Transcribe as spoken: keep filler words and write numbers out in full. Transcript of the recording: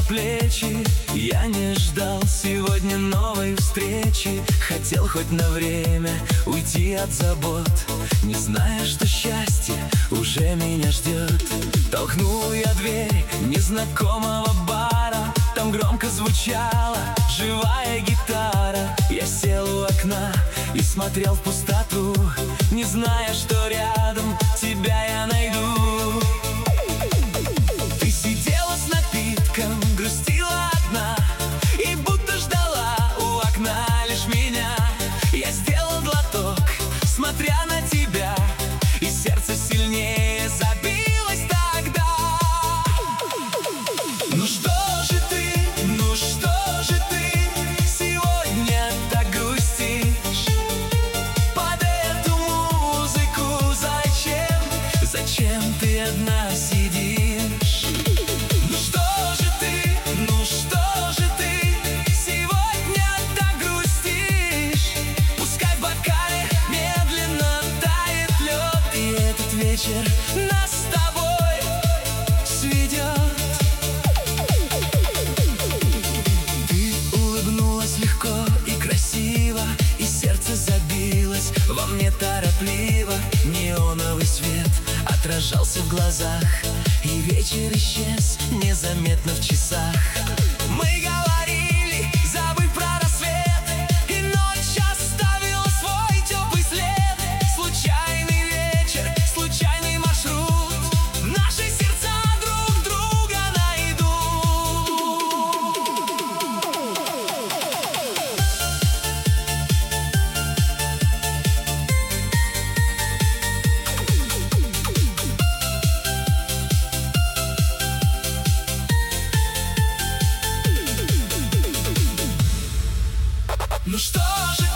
плечи. Я не ждал сегодня новой встречи. Хотел хоть на время уйти от забот, не зная, что счастье уже меня ждет. Толкнул я дверь незнакомого бара. Там громко звучала живая гитара. Я сел у окна и смотрел в пустоту, не зная, что рядом тебя я найду. Ты сидела с напитком, грустила одна и будто ждала у окна лишь меня. Я сделал глоток, смотря на тебя, и сердце сильнее забилось тогда. Ну что же ты, ну что же ты сегодня так грустишь? Под эту музыку зачем, зачем ты одна сидишь? Ну что же ты, ну что же ты сегодня так грустишь? Пускай в бокале медленно тает лед, и этот вечер нас с тобой сведет. Ты улыбнулась легко и красиво, и сердце забилось во мне торопливо. Неоновый свет отражался в глазах, и вечер исчез незаметно в часах. Мы говорили, забыв про рассвет, и ночь оставила свой теплый след. Случайный вечер, случайный маршрут, наши сердца друг друга найдут. Ну что же